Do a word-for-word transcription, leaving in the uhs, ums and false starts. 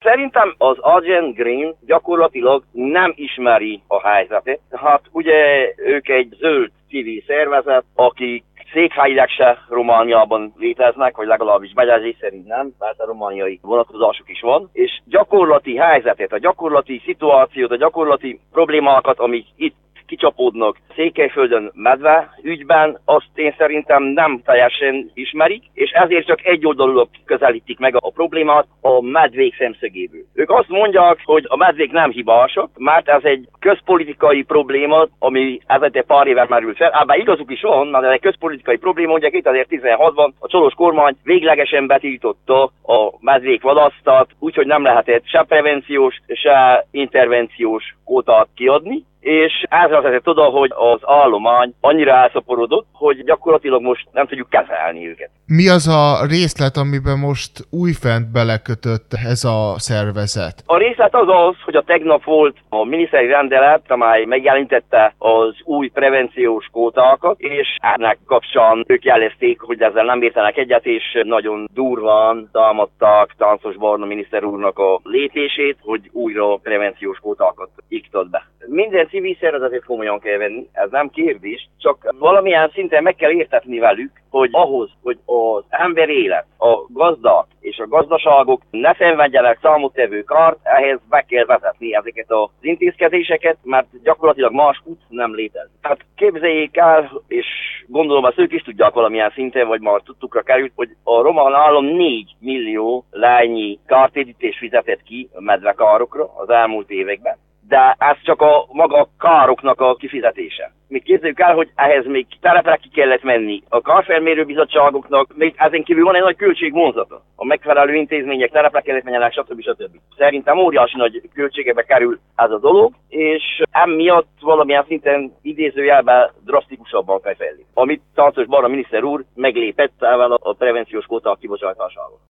Szerintem az Agent Green gyakorlatilag nem ismeri a helyzetet. Hát ugye ők egy zöld civil szervezet, akik székhelyileg se Romániában léteznek, vagy legalábbis begyezés szerint nem, mert a romániai vonatkozásuk is van, és gyakorlati helyzetet, a gyakorlati szituációt, a gyakorlati problémákat, amik itt kicsapódnak Székelyföldön medve ügyben, azt én szerintem nem teljesen ismerik, és ezért csak egyoldalúlag közelítik meg a problémát a medvék szemszögéből. Ők azt mondják, hogy a medvék nem hibásak, mert ez egy közpolitikai probléma, ami ezért pár éve merült fel. Ám igazuk is van, mert ez egy közpolitikai probléma, ugye kétezer-tizenhatban a Csolos kormány véglegesen betiltotta a medvék vadászatát, úgyhogy nem lehetett se prevenciós, se intervenciós kvótát kiadni. És ez vezetett oda, hogy az állomány annyira elszaporodott, hogy gyakorlatilag most nem tudjuk kezelni őket. Mi az a részlet, amiben most újfent belekötött ez a szervezet? A részlet az az, hogy a tegnap volt a miniszteri rendelet, amely megjelentette az új prevenciós kvótákat, és ennek kapcsán ők jelezték, hogy ezzel nem értenek egyet, és nagyon durván támadták Táncos Barna miniszter úrnak a lépését, hogy újra prevenciós kvótákat iktat be. Minden civil szervezetet komolyan kell venni, ez nem kérdés, csak valamilyen szinten meg kell értetni velük, hogy ahhoz, hogy az ember élet, a gazdák és a gazdaságok ne szenvedjenek számottevő kárt, ehhez be kell vezetni ezeket az intézkedéseket, mert gyakorlatilag más út nem létezik. Tehát képzeljék el, és gondolom azt ők is tudják valamilyen szinten, vagy már tudtukra került, hogy a román állam négy millió lányi kártérítést fizetett ki a medvekárokra az elmúlt években. De ez csak a maga károknak a kifizetése. Még képzeljük el, hogy ehhez még telepre ki kellett menni. A kárfelmérő bizottságoknak még ezen kívül van egy nagy költségvonzata. A megfelelő intézmények telepre kellett menjenek, stb. stb. Szerintem óriási nagy költségebe kerül ez a dolog, és emiatt valamilyen szinten idézőjelben drasztikusabban kell fellépni. Amit Táncos Barna miniszter úr meglépett ezzel a prevenciós kvóták kibocsátásával.